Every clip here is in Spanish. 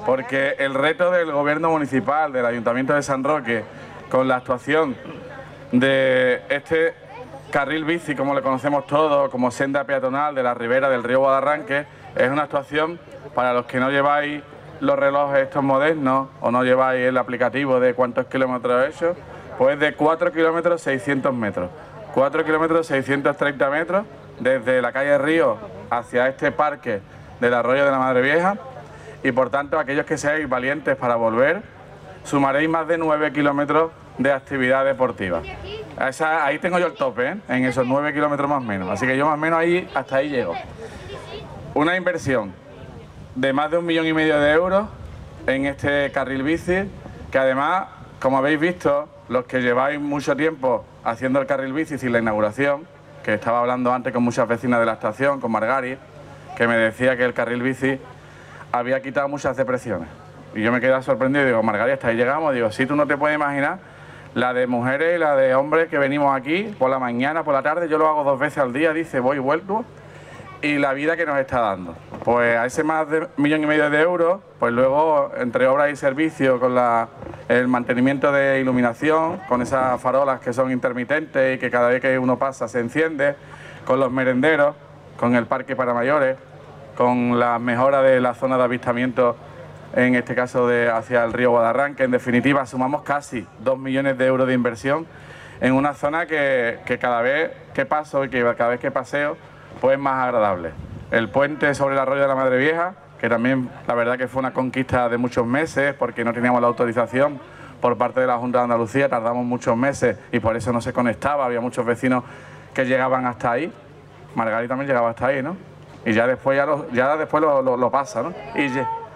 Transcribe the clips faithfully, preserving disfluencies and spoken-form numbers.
porque el reto del gobierno municipal, del Ayuntamiento de San Roque, con la actuación de este carril bici, como le conocemos todos, como senda peatonal de la ribera del río Guadarranque, es una actuación para los que no lleváis los relojes estos modernos o no lleváis el aplicativo de cuántos kilómetros he hecho, pues de cuatro kilómetros seiscientos metros. cuatro kilómetros seiscientos treinta metros desde la calle Río hacia este parque del Arroyo de la Madre Vieja, y por tanto aquellos que seáis valientes para volver sumaréis más de nueve kilómetros de actividad deportiva. Esa, ahí tengo yo el tope, ¿eh? En esos nueve kilómetros más o menos, así que yo más o menos ahí, hasta ahí llego. Una inversión de más de un millón y medio de euros en este carril bici, que además, como habéis visto, los que lleváis mucho tiempo haciendo el carril bici sin la inauguración, que estaba hablando antes con muchas vecinas de la estación, con Margari, que me decía que el carril bici había quitado muchas depresiones. Y yo me quedé sorprendido y digo, Margari, hasta ahí llegamos. Digo, sí, tú no te puedes imaginar la de mujeres y la de hombres que venimos aquí por la mañana, por la tarde. Yo lo hago dos veces al día, dice, voy y vuelvo. Y la vida que nos está dando. Pues a ese más de millón y medio de euros, pues luego, entre obras y servicios, con la, el mantenimiento de iluminación, con esas farolas que son intermitentes y que cada vez que uno pasa se enciende, con los merenderos, con el parque para mayores, con la mejora de la zona de avistamiento, en este caso de hacia el río Guadarranque. En definitiva, sumamos casi dos millones de euros de inversión en una zona que, que cada vez que paso y que cada vez que paseo, pues es más agradable. El puente sobre el Arroyo de la Madre Vieja, que también la verdad que fue una conquista de muchos meses, porque no teníamos la autorización por parte de la Junta de Andalucía, tardamos muchos meses y por eso no se conectaba, había muchos vecinos que llegaban hasta ahí. Margarita también llegaba hasta ahí, ¿no? Y ya después, ya lo, ya después lo, lo, lo pasa, ¿no? Y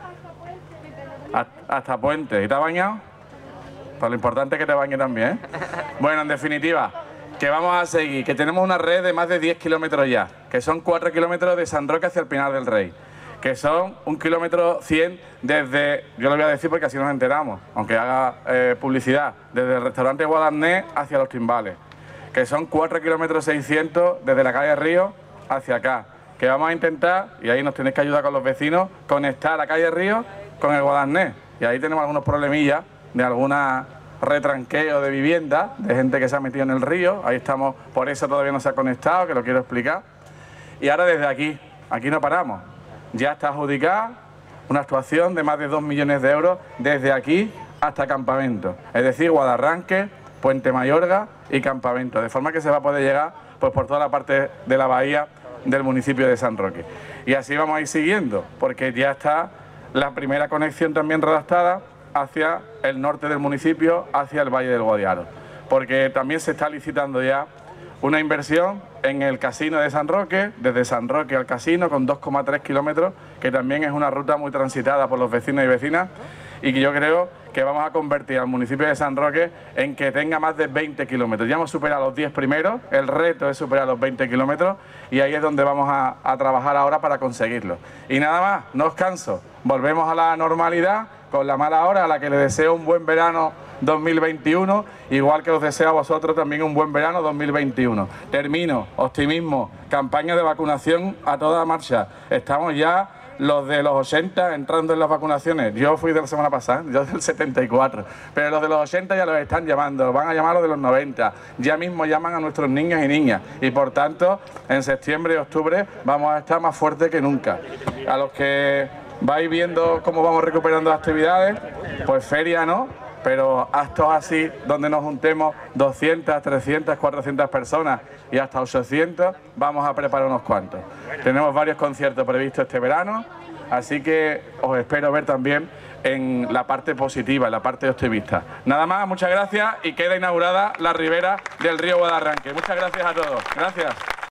hasta, hasta Puente. ¿Y te has bañado? Pues lo importante es que te bañes también, ¿eh? Bueno, en definitiva, que vamos a seguir, que tenemos una red de más de diez kilómetros ya, que son cuatro kilómetros de San Roque hacia el Pinar del Rey, que son un kilómetro cien desde, yo lo voy a decir porque así nos enteramos, aunque haga eh, publicidad, desde el restaurante Guadarné hacia Los Timbales, que son cuatro kilómetros seiscientos desde la calle Río hacia acá, que vamos a intentar, y ahí nos tenéis que ayudar con los vecinos, conectar la calle Río con el Guadarné, y ahí tenemos algunos problemillas de alguna retranqueo de vivienda, de gente que se ha metido en el río, ahí estamos, por eso todavía no se ha conectado, que lo quiero explicar. Y ahora desde aquí, aquí no paramos, ya está adjudicada una actuación de más de dos millones de euros desde aquí hasta Campamento, es decir, Guadarranque, Puente Mayorga y Campamento, de forma que se va a poder llegar pues por toda la parte de la bahía del municipio de San Roque. Y así vamos a ir siguiendo, porque ya está la primera conexión también redactada hacia el norte del municipio, hacia el Valle del Guadiaro, porque también se está licitando ya una inversión en el casino de San Roque, desde San Roque al casino, con dos coma tres kilómetros, que también es una ruta muy transitada por los vecinos y vecinas, y que yo creo que vamos a convertir al municipio de San Roque en que tenga más de veinte kilómetros. Ya hemos superado los diez primeros, el reto es superar los veinte kilómetros, y ahí es donde vamos a, a trabajar ahora para conseguirlo. Y nada más, no os canso, volvemos a la normalidad, con la mala hora, a la que les deseo un buen verano dos mil veintiuno, igual que os deseo a vosotros también un buen verano dos mil veintiuno. Termino, optimismo, campaña de vacunación a toda marcha. Estamos ya los de los ochenta entrando en las vacunaciones. Yo fui de la semana pasada, yo del setenta y cuatro, pero los de los ochenta ya los están llamando, van a llamar a los de los noventa, ya mismo llaman a nuestros niños y niñas, y por tanto en septiembre y octubre vamos a estar más fuertes que nunca. A los que vais viendo cómo vamos recuperando las actividades, pues feria no, pero actos así donde nos juntemos doscientas, trescientas, cuatrocientas personas y hasta ochocientas, vamos a preparar unos cuantos. Tenemos varios conciertos previstos este verano, así que os espero ver también en la parte positiva, en la parte optimista. Nada más, muchas gracias, y queda inaugurada la ribera del río Guadarranque. Muchas gracias a todos. Gracias.